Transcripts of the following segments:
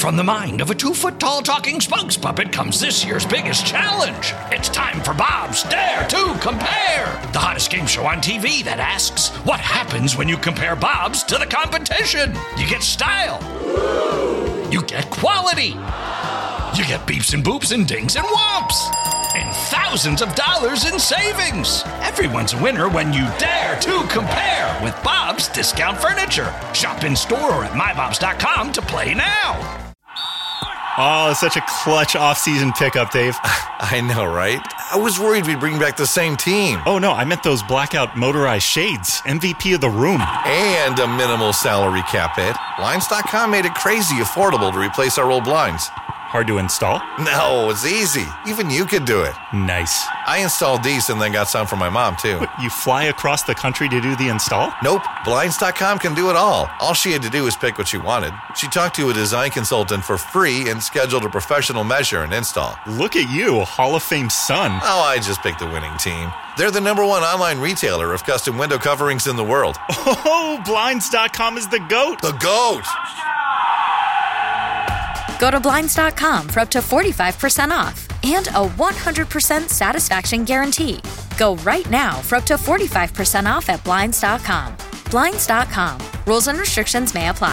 From the mind of a 2-foot-tall talking spokes puppet comes this year's biggest challenge. It's time for Bob's Dare to Compare, the hottest game show on TV that asks, what happens when you compare Bob's to the competition? You get style. You get quality. You get beeps and boops and dings and whomps. And thousands of dollars in savings. Everyone's a winner when you dare to compare with Bob's Discount Furniture. Shop in store or at mybobs.com to play now. Oh, such a clutch off-season pickup, Dave. I know, right? I was worried we'd bring back the same team. Oh, no, I meant those blackout motorized shades. MVP of the room. And a minimal salary cap hit. Blinds.com made it crazy affordable to replace our old blinds. Hard to install? No, it's easy. Even you could do it. Nice. I installed these and then got some for my mom, too. What, you fly across the country to do the install? Nope. Blinds.com can do it all. All she had to do was pick what she wanted. She talked to a design consultant for free and scheduled a professional measure and install. Look at you, Hall of Fame son. Oh, I just picked the winning team. They're the #1 online retailer of custom window coverings in the world. Oh, Blinds.com is the GOAT. The GOAT! Go to Blinds.com for up to 45% off and a 100% satisfaction guarantee. Go right now for up to 45% off at Blinds.com. Blinds.com. Rules and restrictions may apply.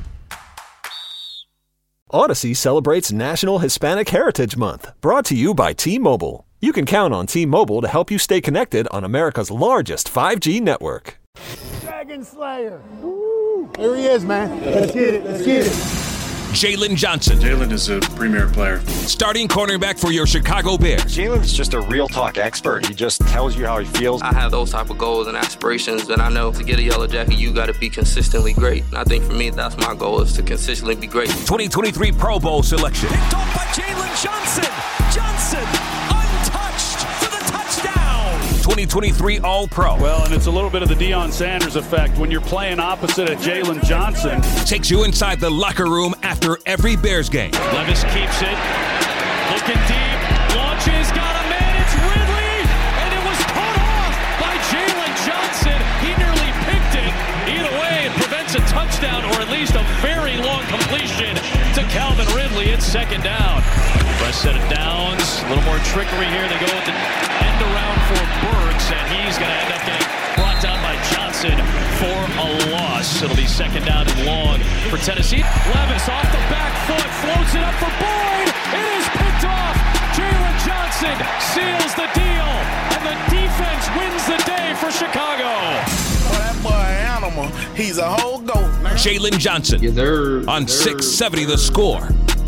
Odyssey celebrates National Hispanic Heritage Month, brought to you by T-Mobile. You can count on T-Mobile to help you stay connected on America's largest 5G network. Dragon Slayer. Woo. Here he is, man. Let's get it. Let's get it. Jalen Johnson. Jalen is a premier player. Starting cornerback for your Chicago Bears. Jalen's just a real talk expert. He just tells you how he feels. I have those type of goals and aspirations, and I know to get a yellow jacket, you got to be consistently great. And I think for me, that's my goal, is to consistently be great. 2023 Pro Bowl selection. Picked off by Jalen Johnson. Johnson, untouched for the touchdown. 2023 All-Pro. Well, and it's a little bit of the Deion Sanders effect when you're playing opposite of Jalen Johnson. Takes you inside the locker room after every Bears game. Levis keeps it. Looking deep. Launches. Got a man. It's Ridley. And it was put off by Jalen Johnson. He nearly picked it. Either way, it prevents a touchdown or at least a very long completion to Calvin Ridley. It's second down. Fresh set of downs. A little more trickery here. They go with the end around for Burks, and he's going to end up getting brought down by Johnson for a loss. It'll be second down and long for Tennessee. Levis off the back foot, floats it up for Boyd. It is picked off. Jalen Johnson seals the deal, and the defense wins the day for Chicago. Oh, that boy animal. He's a whole goat. Jalen Johnson on 670 The Score.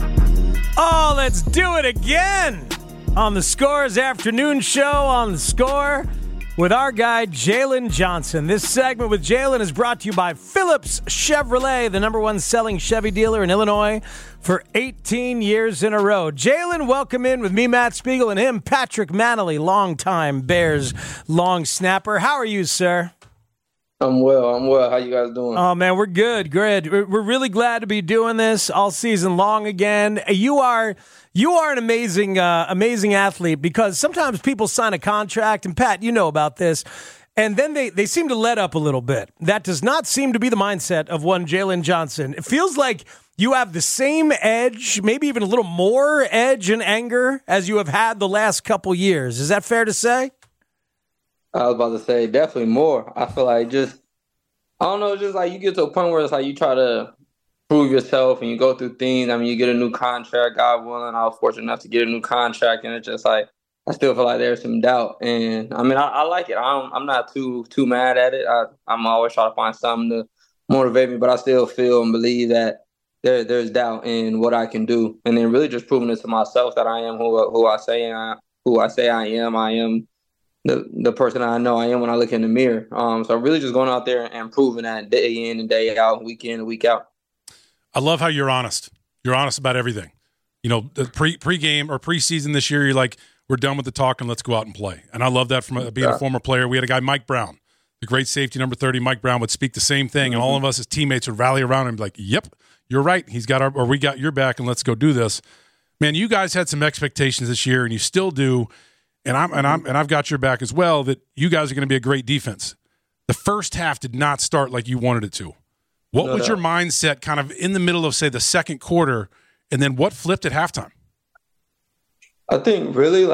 Oh, let's do it again on the Score's afternoon show on the Score with our guy, Jalen Johnson. This segment with Jalen is brought to you by Phillips Chevrolet, the #1 selling Chevy dealer in Illinois for 18 years in a row. Jalen, welcome in with me, Matt Spiegel, and him, Patrick Manley, longtime Bears long snapper. How are you, sir? I'm well. How you guys doing? Oh, man, we're good. Great. We're really glad to be doing this all season long again. You are an amazing athlete, because sometimes people sign a contract, and Pat, you know about this, and then they seem to let up a little bit. That does not seem to be the mindset of one Jalen Johnson. It feels like you have the same edge, maybe even a little more edge and anger as you have had the last couple years. Is that fair to say? I was about to say definitely more. I feel like just like you get to a point where it's like you try to prove yourself and you go through things. I mean, you get a new contract, God willing. I was fortunate enough to get a new contract, and it's just like I still feel like there's some doubt. And I mean, I like it. I'm not too mad at it. I'm always trying to find something to motivate me, but I still feel and believe that there's doubt in what I can do, and then really just proving it to myself that I am who I say I am. I am the person I know I am when I look in the mirror. So really just going out there and proving that day in and day out, week in and week out. I love how you're honest. You're honest about everything. You know, the pre-game or preseason this year, you're like, we're done with the talk and let's go out and play. And I love that from being a former player. We had a guy, Mike Brown, the great safety, number 30. Mike Brown would speak the same thing, and all of us as teammates would rally around him and be like, yep, you're right. We got your back, and let's go do this. Man, you guys had some expectations this year, and you still do. And I've got your back as well, that you guys are going to be a great defense. The first half did not start like you wanted it to. What was your mindset kind of in the middle of, say, the second quarter And then what flipped at halftime? I think really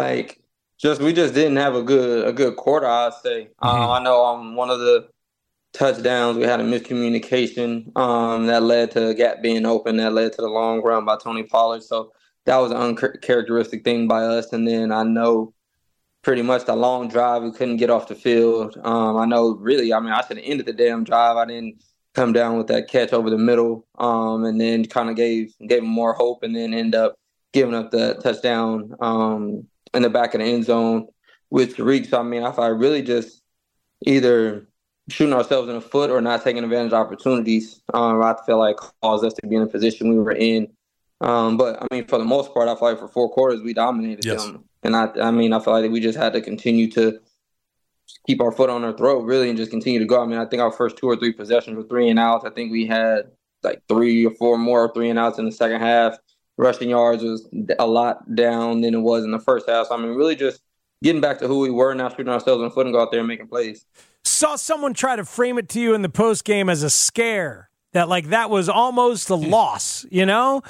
we just didn't have a good quarter, I'd say. I know on one of the touchdowns we had a miscommunication that led to a gap being open, that led to the long run by Tony Pollard. So that was an uncharacteristic thing by us. And then I know pretty much the long drive, we couldn't get off the field. I know really, I should have ended the damn drive. I didn't come down with that catch over the middle, and then kind of gave him more hope, and then end up giving up the touchdown in the back of the end zone with Tariq. So, I feel like really just either shooting ourselves in the foot or not taking advantage of opportunities. I feel like caused us to be in the position we were in. But, for the most part, I feel like for 4 quarters we dominated them. And I feel like we just had to continue to keep our foot on our throat, really, and just continue to go. I think our first 2 or 3 possessions were 3 and outs. I think we had 3 or 4 more 3 and outs in the second half. Rushing yards was a lot down than it was in the first half. So, really just getting back to who we were, not shooting ourselves in the foot and go out there and making plays. Saw someone try to frame it to you in the post game as a scare, that was almost a loss, and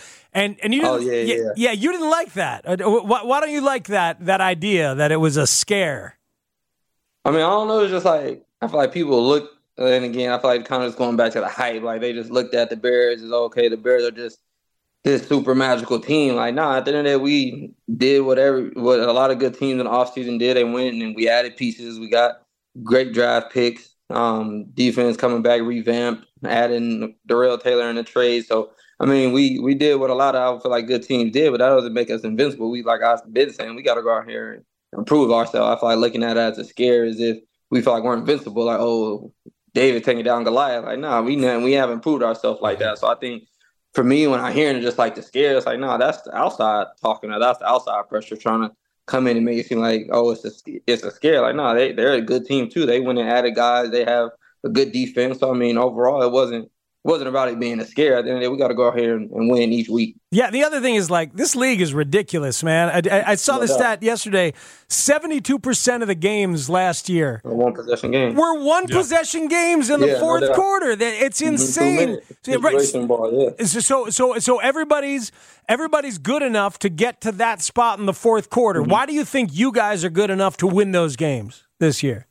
you didn't, you didn't like that. Why don't you like that idea that it was a scare? I don't know. It's just I feel like people look, and again, I feel like kind of just going back to the hype. They just looked at the Bears as, okay, the Bears are just this super magical team. At the end of the day, we did what a lot of good teams in the offseason did. They went and we added pieces. We got great draft picks, defense coming back, revamped, adding Darrell Taylor in the trade. So, we did what a lot of, I feel like, good teams did, but that doesn't make us invincible. We, like I've been saying, we got to go out here and improve ourselves. I feel like looking at it as a scare as if we feel like we're invincible, David taking down Goliath. We haven't improved ourselves like that. So I think for me, when I hear it just the scare, it's that's the outside talking. That's the outside pressure trying to come in and make it seem like, it's a scare. They're a good team too. They went and added guys. They have a good defense. So overall, it wasn't about it being a scare. At the end of the day, we got to go out here and win each week. Yeah, the other thing is, this league is ridiculous, man. I saw the stat yesterday. 72% of the games last year were one-possession games. Were one-possession games in the fourth quarter. It's insane. Ball, So everybody's good enough to get to that spot in the fourth quarter. Why do you think you guys are good enough to win those games this year?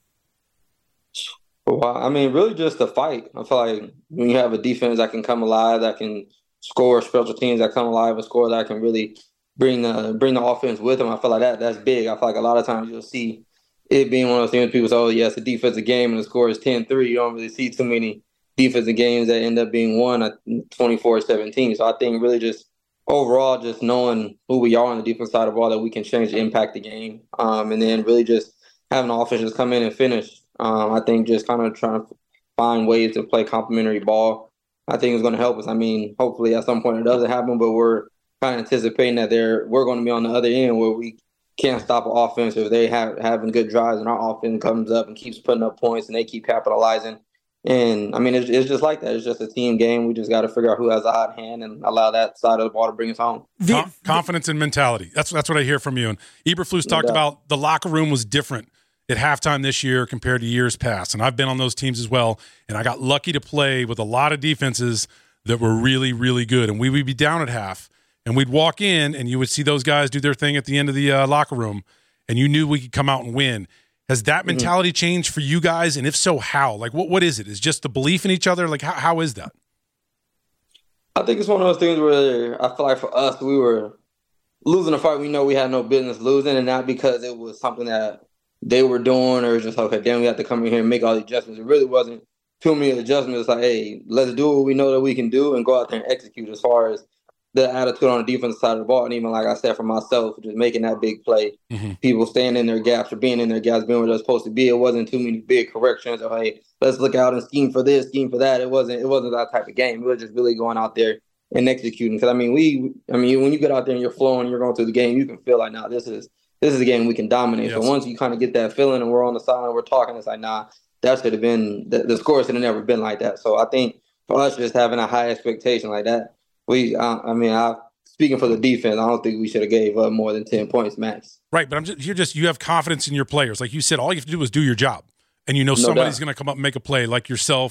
Well, really just the fight. I feel like when you have a defense that can come alive, that can score, special teams that come alive and score, that can really bring the offense with them, I feel like that's big. I feel like a lot of times you'll see it being one of those things people say, it's a defensive game and the score is 10-3. You don't really see too many defensive games that end up being won at 24-17. So I think really just overall just knowing who we are on the defense side of the ball, that we can change and impact the game. And then really just having the offense just come in and finish. I think just kind of trying to find ways to play complementary ball, I think is going to help us. Hopefully at some point it doesn't happen, but we're kind of anticipating that we're going to be on the other end where we can't stop an offense if they having good drives and our offense comes up and keeps putting up points and they keep capitalizing. And it's just like that. It's just a team game. We just got to figure out who has the hot hand and allow that side of the ball to bring us home. Confidence and mentality. That's what I hear from you. And Eberflus talked about the locker room was different at halftime this year compared to years past. And I've been on those teams as well. And I got lucky to play with a lot of defenses that were really, really good. And we would be down at half, and we'd walk in, and you would see those guys do their thing at the end of the locker room, and you knew we could come out and win. Has that mentality changed for you guys? And if so, how? What is it? Is just the belief in each other? How is that? I think it's one of those things where I feel like for us, we were losing a fight we know we had no business losing, and not because it was something that they were doing or just, okay, damn, we have to come in here and make all the adjustments. It really wasn't too many adjustments. It's hey, let's do what we know that we can do and go out there and execute as far as the attitude on the defensive side of the ball. And even like I said, for myself, just making that big play, people staying in their gaps or being in their gaps, being where they're supposed to be. It wasn't too many big corrections or, hey, let's look out and scheme for this, scheme for that. It wasn't that type of game. It was just really going out there and executing. Because, when you get out there and you're flowing, you're going through the game, you can feel like, this is a game we can dominate. Yes. So once you kind of get that feeling and we're on the sideline, we're talking, it's like, that should have been, the score should have never been like that. So I think for us just having a high expectation like that, speaking for the defense, I don't think we should have gave up more than 10 points max. Right, but you have confidence in your players. Like you said, all you have to do is do your job. And somebody's going to come up and make a play like yourself,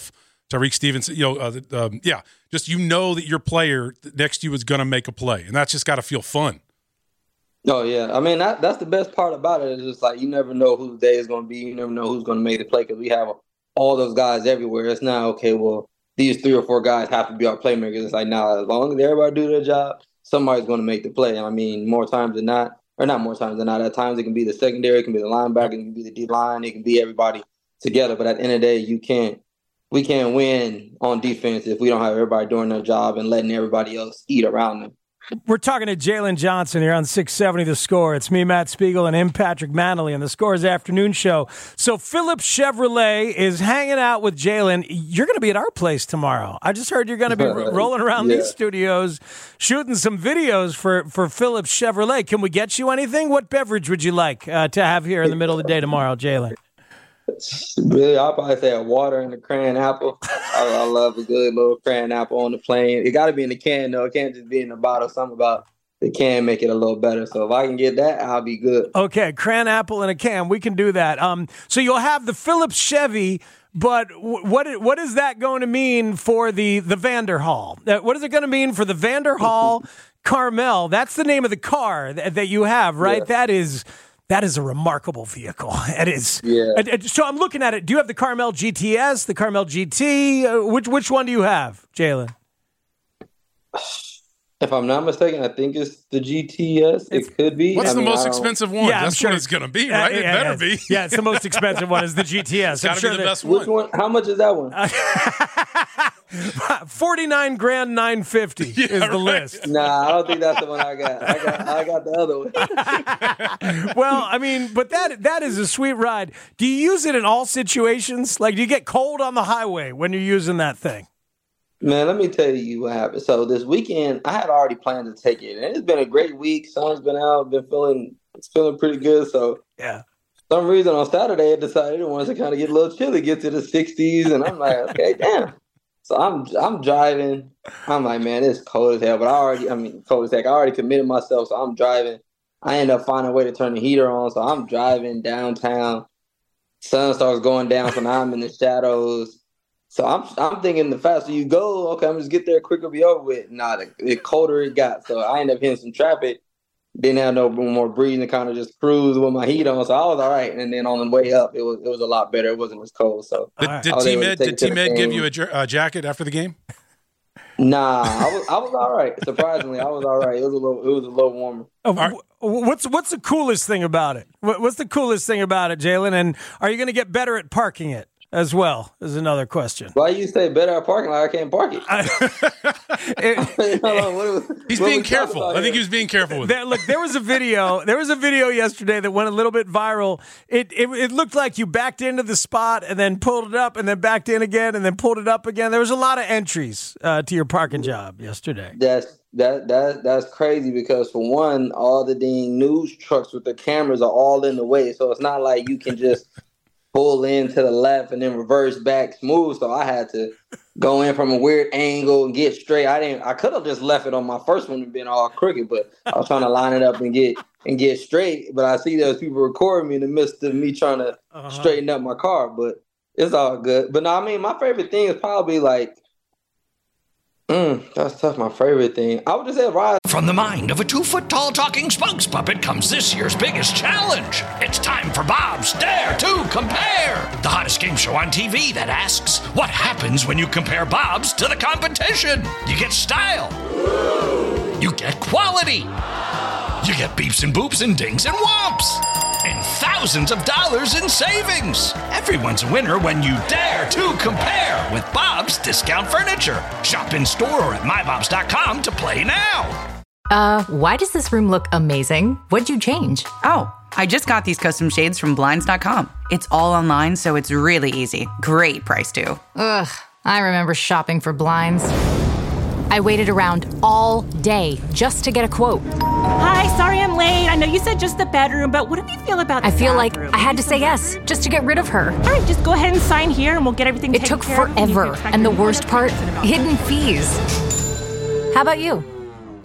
Tyreek Stevenson, just you know that your player next to you is going to make a play, and that's just got to feel fun. Oh, yeah. I mean, that's the best part about it. It's just like you never know who the day is going to be. You never know who's going to make the play because we have all those guys everywhere. It's not, okay, well, these 3 or 4 guys have to be our playmakers. It's like, nah, as long as everybody do their job, somebody's going to make the play. I mean, more times than not, or not more times than not, at times it can be the secondary, it can be the linebacker, it can be the D-line, it can be everybody together. But at the end of the day, we can't win on defense if we don't have everybody doing their job and letting everybody else eat around them. We're talking to Jalen Johnson here on 670 The Score. It's me, Matt Spiegel, and him, Patrick Manley, on The Score's afternoon show. So Phillips Chevrolet is hanging out with Jalen. You're going to be at our place tomorrow. I just heard you're going to be rolling around these studios, shooting some videos for Phillips Chevrolet. Can we get you anything? What beverage would you like to have here in the middle of the day tomorrow, Jalen? Really, I'll probably say a water and a crayon apple. I love a good little crayon apple on the plane. It got to be in the can, though. It can't just be in the bottle. Something about the can make it a little better. So if I can get that, I'll be good. Okay, crayon apple in a can. We can do that. So you'll have the Phillips Chevy, but what is that going to mean for the Vanderhall? What is it going to mean for the Vanderhall Carmel? That's the name of the car that you have, right? Yeah. That is a remarkable vehicle. It is. Yeah. So I'm looking at it. Do you have the Carmel GTS, the Carmel GT? Which one do you have, Jalen? If I'm not mistaken, I think it's the GTS. It could be. What's the most expensive one? Yeah, that's what it's going to be, right? It better be. Yeah, it's the most expensive one is the GTS. It's got to be the best one. Which one? How much is that one? $49,950 is the list. Nah, I don't think that's the one I got. I got the other one. Well, I mean, but that is a sweet ride. Do you use it in all situations? Like, do you get cold on the highway when you're using that thing? Man, let me tell you what happened. So this weekend, I had already planned to take it, and it's been a great week. Sun's been out, been feeling pretty good. So yeah, for some reason on Saturday, I decided it wanted to kind of get a little chilly, get to the 60s, and I'm like, okay, damn. So I'm driving. I'm like, man, it's cold as hell. But cold as heck. I already committed myself, so I'm driving. I end up finding a way to turn the heater on, so I'm driving downtown. Sun starts going down, so now I'm in the shadows. So I'm thinking the faster you go, okay, I'm just get there quicker, be over with. Nah, the colder it got. So I ended up hitting some traffic. Didn't have no more breathing to kind of just cruise with my heat on. So I was all right. And then on the way up, it was a lot better. It wasn't as cold. So did T-Med give you a jacket after the game? Nah, I was all right. Surprisingly, I was all right. It was a little warmer. What's the coolest thing about it? What's the coolest thing about it, Jalen? And are you going to get better at parking it as well? Is another question. Why you say better at parking? Like I can't park it. He's being careful. I think he was being careful with it. Look, there was a video yesterday that went a little bit viral. It looked like you backed into the spot and then pulled it up and then backed in again and then pulled it up again. There was a lot of entries to your parking job yesterday. That's crazy because for one, all the dang news trucks with the cameras are all in the way. So it's not like you can just pull in to the left and then reverse back smooth. So I had to go in from a weird angle and get straight. I could have just left it on my first one and been all crooked, but I was trying to line it up and get straight. But I see those people recording me in the midst of me trying to straighten up my car. But it's all good. But no, I mean, my favorite thing is probably like, that's tough. My favorite thing, I would just say ride. From the mind of a 2-foot-tall talking spokes puppet comes this year's biggest challenge. It's time for Bob's Dare to Compare, the hottest game show on TV that asks, what happens when you compare Bob's to the competition? You get style. You get quality. You get beeps and boops and dings and whomps. And thousands of dollars in savings. Everyone's a winner when you dare to compare with Bob's Discount Furniture. Shop in store or at mybobs.com to play now. Why does this room look amazing? What'd you change? Oh, I just got these custom shades from Blinds.com. It's all online, so it's really easy. Great price, too. Ugh, I remember shopping for blinds. I waited around all day just to get a quote. Hi, sorry I'm late. I know you said just the bedroom, but what do you feel about the I feel bathroom? like I had to say yes just to get rid of her. All right, just go ahead and sign here and we'll get everything taken care of. It took forever, and the worst part, hidden fees. How about you?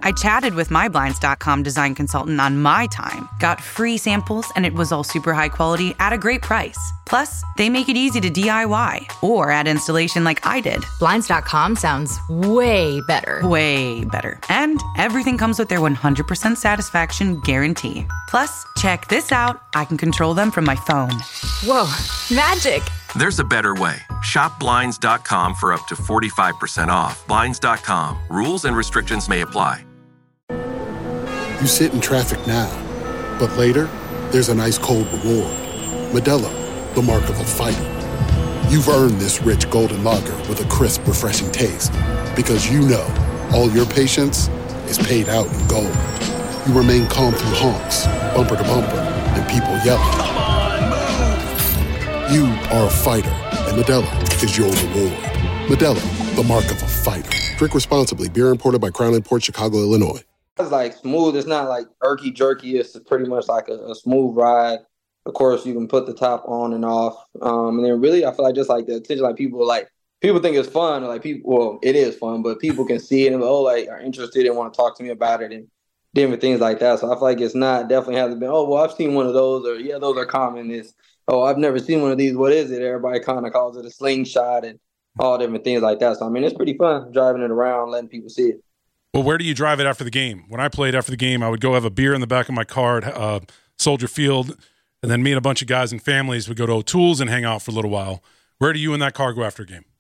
I chatted with my Blinds.com design consultant on my time, got free samples, and it was all super high quality at a great price. Plus, they make it easy to DIY or add installation like I did. Blinds.com sounds way better. Way better. And everything comes with their 100% satisfaction guarantee. Plus, check this out. I can control them from my phone. Whoa, magic. There's a better way. Shop Blinds.com for up to 45% off. Blinds.com. Rules and restrictions may apply. You sit in traffic now, but later, there's an ice-cold reward. Modelo, the mark of a fighter. You've earned this rich golden lager with a crisp, refreshing taste. Because you know, all your patience is paid out in gold. You remain calm through honks, bumper to bumper, and people yelling. Come on, move! You are a fighter, and Modelo is your reward. Modelo, the mark of a fighter. Drink responsibly. Beer imported by Crown Imports, Chicago, Illinois. It's like smooth. It's not like irky jerky. It's pretty much like a smooth ride. Of course, you can put the top on and off. And then really, I feel like just like the attention, people think it's fun. It is fun, but people can see it and are interested and want to talk to me about it and different things like that. So I feel like it's not, definitely hasn't been, I've seen one of those, or yeah, those are common. It's, I've never seen one of these. What is it? Everybody kind of calls it a slingshot and all different things like that. So, I mean, it's pretty fun driving it around, letting people see it. Well, where do you drive it after the game? When I played after the game, I would go have a beer in the back of my car at Soldier Field, and then me and a bunch of guys and families would go to O'Toole's and hang out for a little while. Where do you and that car go after a game?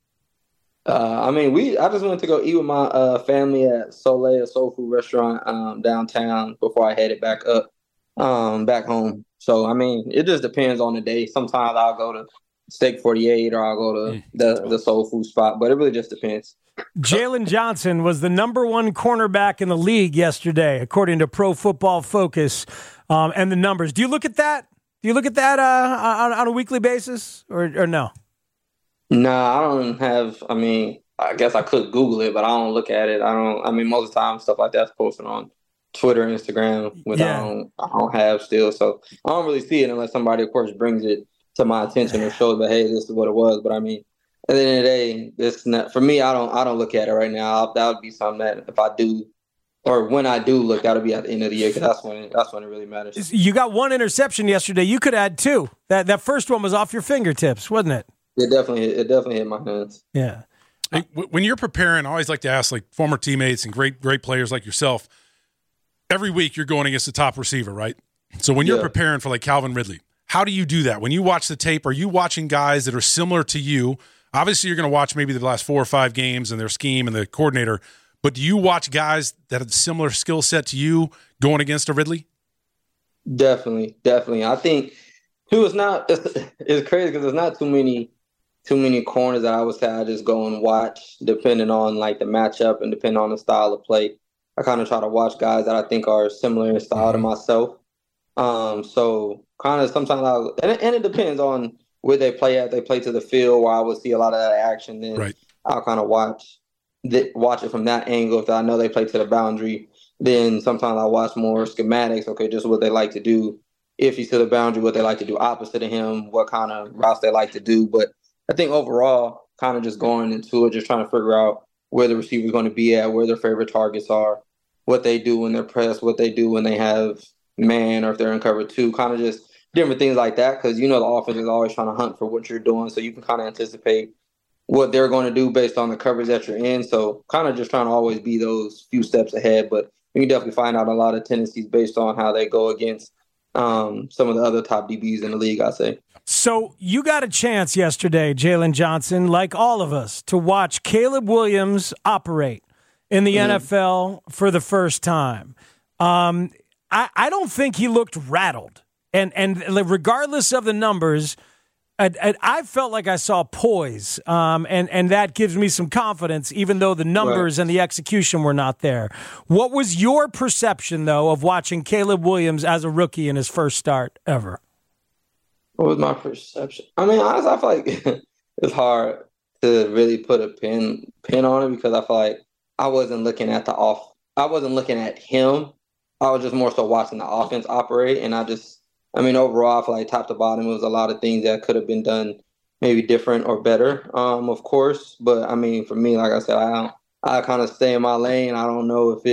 I just went to go eat with my family at Soleil, a soul food restaurant downtown before I headed back back home. So, I mean, it just depends on the day. Sometimes I'll go to Steak 48 or I'll go to the soul food spot, but it really just depends. Jalen Johnson was the number one cornerback in the league yesterday, according to Pro Football Focus and the numbers. Do you look at that? Do you look at that on a weekly basis or no? No, I don't have. I mean, I guess I could Google it, but I don't look at it. Most of the time, stuff like that's posted on Twitter, Instagram, which I don't have still. So I don't really see it unless somebody, of course, brings it to my attention or shows that, hey, this is what it was. But I mean, at the end of the day, it's not for me. I don't look at it right now. That would be something that if I do, or when I do look, that'll be at the end of the year because that's when it really matters. You got one interception yesterday. You could add two. That first one was off your fingertips, wasn't it? It definitely hit my hands. Yeah. Hey, when you're preparing, I always like to ask former teammates and great players like yourself. Every week you're going against the top receiver, right? So when you're preparing for Calvin Ridley, how do you do that? When you watch the tape, are you watching guys that are similar to you? Obviously, you're going to watch maybe the last 4 or 5 games and their scheme and the coordinator, but do you watch guys that have a similar skill set to you going against a Ridley? Definitely. I think it's crazy because there's not too many corners that I would say I just go and watch depending on the matchup and depending on the style of play. I kind of try to watch guys that I think are similar in style to myself. So kind of sometimes and it depends on where they play at. They play to the field where I would see a lot of that action. Then I'll kind of watch it from that angle. If I know they play to the boundary, then sometimes I watch more schematics. Okay, just what they like to do. If he's to the boundary, what they like to do opposite of him, what kind of routes they like to do. But I think overall, kind of just going into it, just trying to figure out where the receiver's going to be at, where their favorite targets are, what they do when they're pressed, what they do when they have man or if they're in cover 2, kind of just different things like that. Because the offense is always trying to hunt for what you're doing, so you can kind of anticipate what they're going to do based on the coverage that you're in. So kind of just trying to always be those few steps ahead. But you can definitely find out a lot of tendencies based on how they go against some of the other top DBs in the league, I'd say. So you got a chance yesterday, Jalen Johnson, like all of us, to watch Caleb Williams operate in the NFL for the first time. I don't think he looked rattled. And regardless of the numbers, I felt like I saw poise, and that gives me some confidence, even though the numbers and the execution were not there. What was your perception, though, of watching Caleb Williams as a rookie in his first start ever? What was my perception? I mean, honestly, I feel like it's hard to really put a pin on it because I feel like I wasn't looking at I wasn't looking at him. I was just more so watching the offense operate, and overall, I feel like top to bottom, it was a lot of things that could have been done maybe different or better, of course. But, for me, like I said, I kind of stay in my lane. I don't know if it's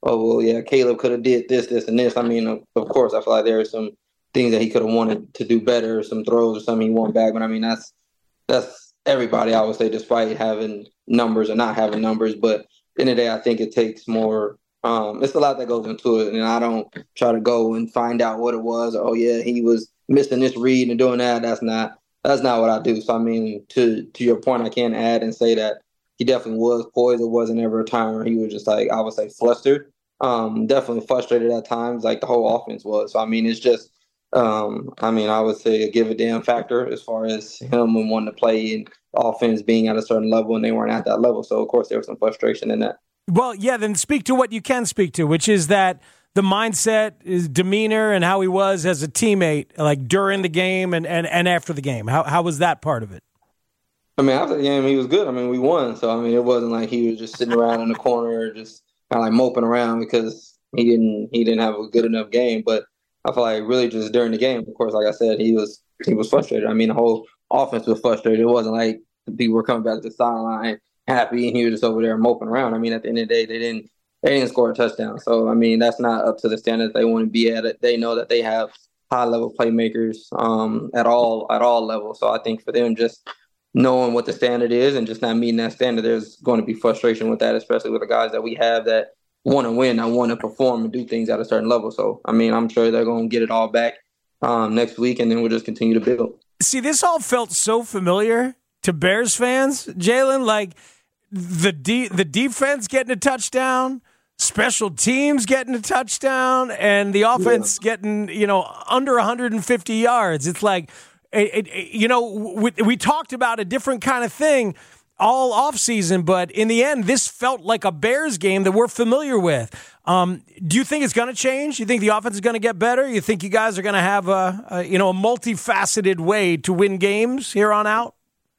oh, well, yeah, Caleb could have did this, and this. I mean, of course, I feel like there are some things that he could have wanted to do better, some throws or something he won back. But, I mean, that's everybody, I would say, despite having numbers or not having numbers. But at the end of the day, I think it takes more it's a lot that goes into it. And I don't try to go and find out what it was. Oh, yeah, he was missing this read and doing that. That's not what I do. So, I mean, to your point, I can add and say that he definitely was poised. It wasn't ever a time where he was just like, I would say, flustered. Definitely frustrated at times, like the whole offense was. So, I mean, it's just, I would say a give a damn factor as far as him and wanting to play and offense being at a certain level, and they weren't at that level. So, of course, there was some frustration in that. Well, yeah, then speak to what you can speak to, which is that the mindset, his demeanor, and how he was as a teammate, like during the game and after the game. How was that part of it? I mean, after the game, he was good. I mean, we won. So, I mean, it wasn't like he was just sitting around in the corner just kind of like moping around because he didn't have a good enough game. But I feel like really just during the game, of course, like I said, he was frustrated. I mean, the whole offense was frustrated. It wasn't like people were coming back to the sideline happy and he was just over there moping around. I mean, at the end of the day, they didn't score a touchdown. So, I mean, that's not up to the standard they want to be at. They know that they have high-level playmakers at all levels. So I think for them just knowing what the standard is and just not meeting that standard, there's going to be frustration with that, especially with the guys that we have that want to win, that want to perform and do things at a certain level. So, I mean, I'm sure they're going to get it all back next week, and then we'll just continue to build. See, this all felt so familiar to Bears fans, Jalen, like the defense getting a touchdown, special teams getting a touchdown, and the offense getting, under 150 yards. It's like, we talked about a different kind of thing all offseason, but in the end, this felt like a Bears game that we're familiar with. Do you think it's going to change? You think the offense is going to get better? You think you guys are going to have a multifaceted way to win games here on out?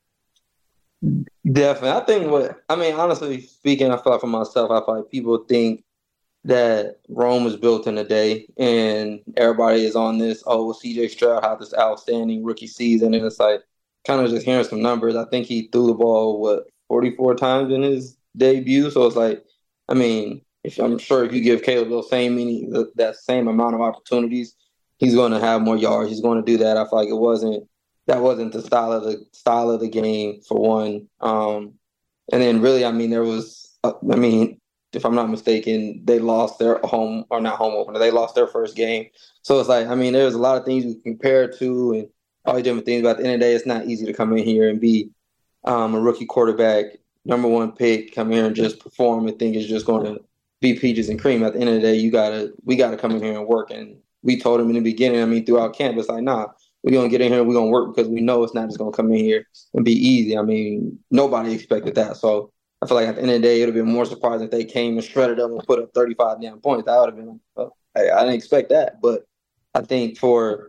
Definitely. Honestly speaking, I feel like for myself, I feel like people think that Rome was built in a day and everybody is on this, CJ Stroud had this outstanding rookie season. And it's like kind of just hearing some numbers. I think he threw the ball, 44 times in his debut. So it's like, I'm sure if you give Caleb that same amount of opportunities, he's going to have more yards. He's going to do that. I feel like that wasn't the style of the game for one. And then really, there was, if I'm not mistaken, they lost their home opener. They lost their first game. So it's like, there's a lot of things we compare to and all these different things. But at the end of the day, it's not easy to come in here and be a rookie quarterback, number one pick, come here and just perform and think it's just going to be peaches and cream. At the end of the day, we got to come in here and work. And we told him in the beginning, throughout camp, it's like, nah, we're going to get in here and we're going to work because we know it's not just going to come in here and be easy. Nobody expected that. So I feel like at the end of the day, it would have been more surprising if they came and shredded them and put up 35 damn points. That would have been like, I didn't expect that. But I think for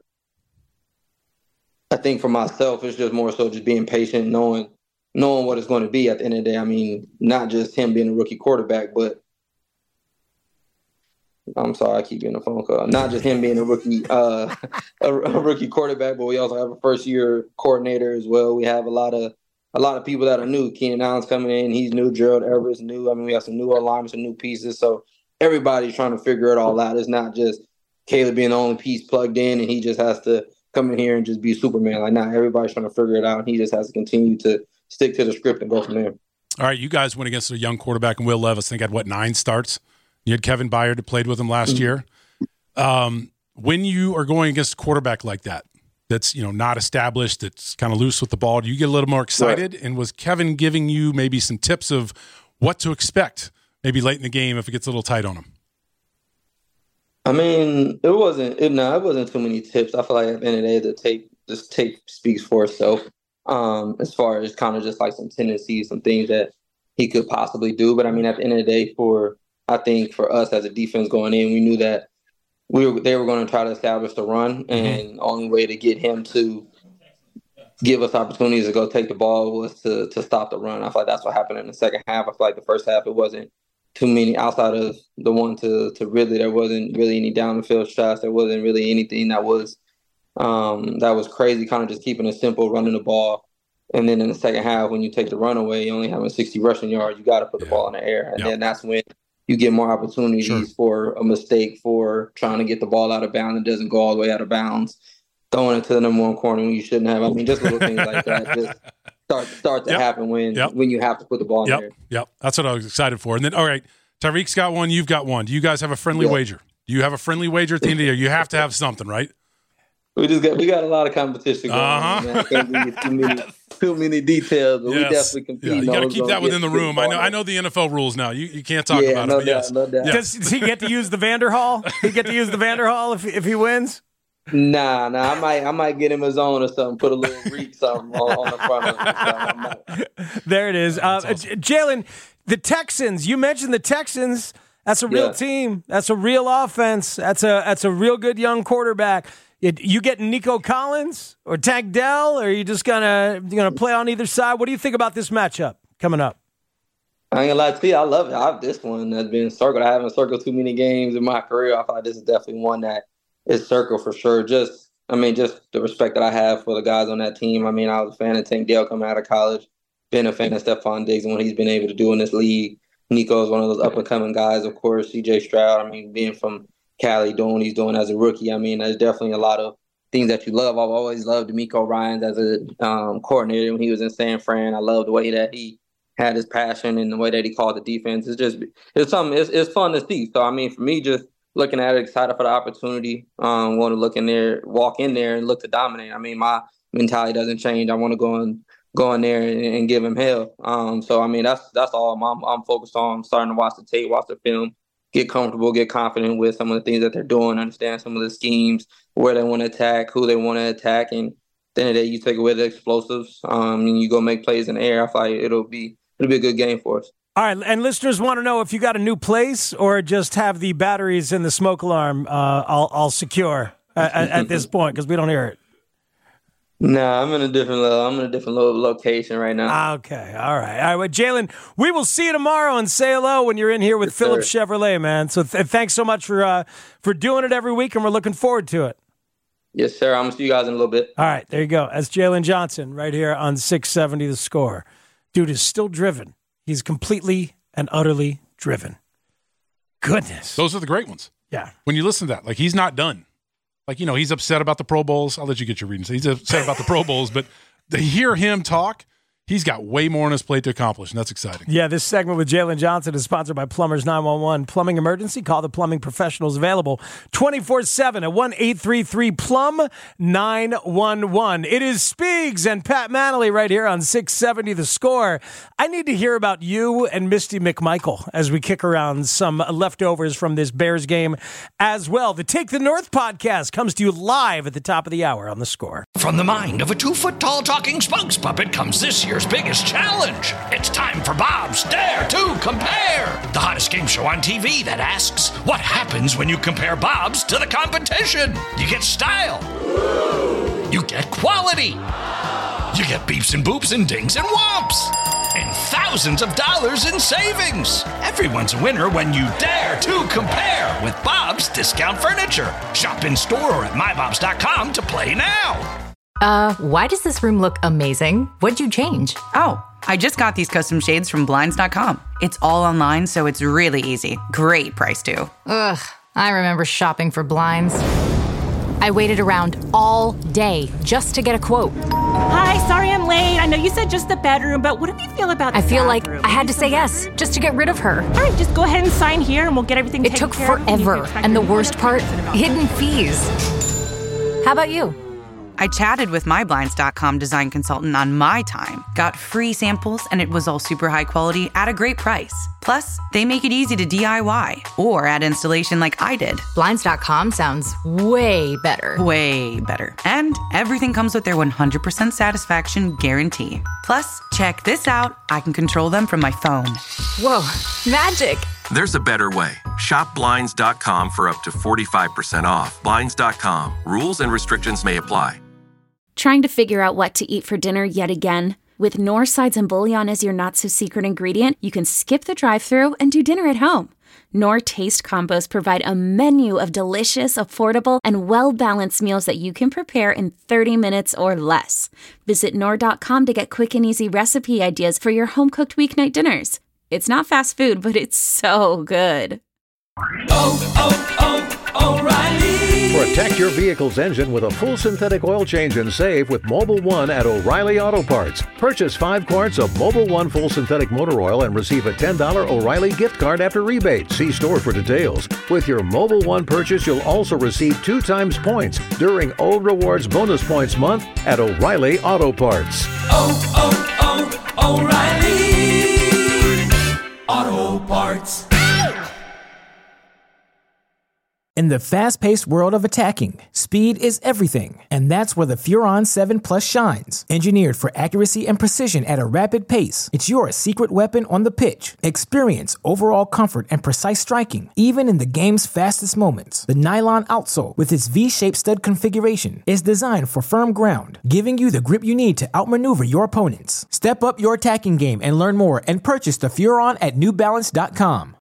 myself, it's just more so just being patient, knowing what it's going to be at the end of the day. Not just him being a rookie quarterback, but I'm sorry, I keep getting a phone call. Not just him being a rookie, a rookie quarterback, but we also have a first-year coordinator as well. We have a lot of people that are new. Keenan Allen's coming in; he's new. Gerald Everett's new. We have some new alignments, some new pieces. So everybody's trying to figure it all out. It's not just Caleb being the only piece plugged in, and he just has to come in here and just be Superman. Like, nah, everybody's trying to figure it out, and he just has to continue to stick to the script and go from there. All right, you guys went against a young quarterback in Will Levis. I think had 9 starts. You had Kevin Byard that played with him last year. When you are going against a quarterback like that, that's not established, that's kind of loose with the ball, do you get a little more excited? Right. And was Kevin giving you maybe some tips of what to expect maybe late in the game if it gets a little tight on him? It wasn't too many tips. I feel like at the end of the day, the tape speaks for itself. As far as kind of just like some tendencies, some things that he could possibly do. But at the end of the day, I think for us as a defense going in, we knew that they were going to try to establish the run, and the only way to get him to give us opportunities to go take the ball was to stop the run. I feel like that's what happened in the second half. I feel like the first half, it wasn't too many outside of the one to really, there wasn't really any down the field shots. There wasn't really anything that was crazy, kind of just keeping it simple, running the ball. And then in the second half, when you take the run away, you only having 60 rushing yards, you got to put the ball in the air. And then that's when you get more opportunities for a mistake, for trying to get the ball out of bounds and doesn't go all the way out of bounds, throwing it to the number one corner when you shouldn't have. I mean, just little things like that just start to happen when you have to put the ball in there. Yep, that's what I was excited for. And then, all right, Tyreek's got one, you've got one. Do you guys have a friendly wager? Do you have a friendly wager at the end of the year? You have to have something, right? We got a lot of competition going on. Man. I can't give you too many details, but we definitely compete. Yeah, you got to keep that within the room. I know the NFL rules now. You can't talk about it. But no doubt. Does he get to use the Vanderhall? He get to use the Vanderhall if he wins? Nah. I might get him a zone or something. Put a little reach something on the front of it. There it is. Awesome. Jalen, the Texans. You mentioned the Texans. That's a real team. That's a real offense. That's a real good young quarterback. You getting Nico Collins or Tank Dell, or are you just gonna play on either side? What do you think about this matchup coming up? I ain't gonna lie to you, I love it. This one has been circled. I haven't circled too many games in my career. I feel like this is definitely one that is circled for sure. Just the respect that I have for the guys on that team. I mean, I was a fan of Tank Dell coming out of college, been a fan of Stephon Diggs and what he's been able to do in this league. Nico is one of those up-and-coming guys, of course. C.J. Stroud, being from Cali, doing what he's doing as a rookie. There's definitely a lot of things that you love. I've always loved DeMeco Ryans as a coordinator when he was in San Fran. I love the way that he had his passion and the way that he called the defense. It's fun to see. So, for me, just looking at it, excited for the opportunity. Want to walk in there and look to dominate. My mentality doesn't change. I want to go in there and give him hell. That's all I'm focused on. I'm starting to watch the tape, watch the film, get comfortable, get confident with some of the things that they're doing, understand some of the schemes, where they want to attack, who they want to attack, and at the end of the day, you take away the explosives, and you go make plays in the air. I feel like it'll be a good game for us. All right, and listeners want to know if you got a new place or just have the batteries in the smoke alarm all secure at this point, because we don't hear it. No, I'm in a different location right now. Okay, all right. Well, Jalen, we will see you tomorrow and say hello when you're in here with Phillips Chevrolet, man. So thanks so much for doing it every week, and we're looking forward to it. Yes, sir. I'm going to see you guys in a little bit. All right, there you go. That's Jalen Johnson right here on 670 The Score. Dude is still driven. He's completely and utterly driven. Goodness. Those are the great ones. Yeah. When you listen to that, he's not done. He's upset about the Pro Bowls. I'll let you get your reading. So he's upset about the Pro Bowls, but to hear him talk, he's got way more on his plate to accomplish, and that's exciting. Yeah, this segment with Jalen Johnson is sponsored by Plumbers 911. Plumbing emergency? Call the plumbing professionals available 24/7 at 1-833-PLUM-911. It is Speegs and Pat Manley right here on 670 The Score. I need to hear about you and Misty McMichael as we kick around some leftovers from this Bears game as well. The Take the North podcast comes to you live at the top of the hour on The Score. From the mind of a 2-foot-tall talking spokes puppet comes this year's biggest challenge. It's time for Bob's Dare to Compare, the hottest game show on TV that asks, what happens when you compare Bob's to the competition? You get style. You get quality. You get beeps and boops and dings and whomps. And thousands of dollars in savings. Everyone's a winner when you dare to compare with Bob's Discount Furniture. Shop in store or at mybobs.com to play now. Why does this room look amazing? What'd you change? Oh, I just got these custom shades from Blinds.com. It's all online, so it's really easy. Great price, too. Ugh, I remember shopping for blinds. I waited around all day just to get a quote. Hi, sorry I'm late. I know you said just the bedroom, but what do you feel about the I feel bathroom? like I had to say yes just to get rid of her. All right, just go ahead and sign here and we'll get everything taken care of. It took forever, and the worst part, hidden fees. How about you? I chatted with my Blinds.com design consultant on my time, got free samples, and it was all super high quality at a great price. Plus, they make it easy to DIY or add installation like I did. Blinds.com sounds way better. Way better. And everything comes with their 100% satisfaction guarantee. Plus, check this out. I can control them from my phone. Whoa, magic. There's a better way. Shop Blinds.com for up to 45% off. Blinds.com. Rules and restrictions may apply. Trying to figure out what to eat for dinner yet again? With Knorr sides and bouillon as your not-so-secret ingredient, you can skip the drive-thru and do dinner at home. Knorr Taste Combos provide a menu of delicious, affordable, and well-balanced meals that you can prepare in 30 minutes or less. Visit Knorr.com to get quick and easy recipe ideas for your home-cooked weeknight dinners. It's not fast food, but it's so good. O'Reilly! Protect your vehicle's engine with a full synthetic oil change and save with Mobil 1 at O'Reilly Auto Parts. Purchase 5 quarts of Mobil 1 full synthetic motor oil and receive a $10 O'Reilly gift card after rebate. See store for details. With your Mobil 1 purchase, you'll also receive 2 times points during O Rewards Bonus Points Month at O'Reilly Auto Parts. O'Reilly Auto Parts. In the fast-paced world of attacking, speed is everything, and that's where the Furon 7 Plus shines. Engineered for accuracy and precision at a rapid pace, it's your secret weapon on the pitch. Experience overall comfort and precise striking, even in the game's fastest moments. The nylon outsole, with its V-shaped stud configuration, is designed for firm ground, giving you the grip you need to outmaneuver your opponents. Step up your attacking game and learn more and purchase the Furon at NewBalance.com.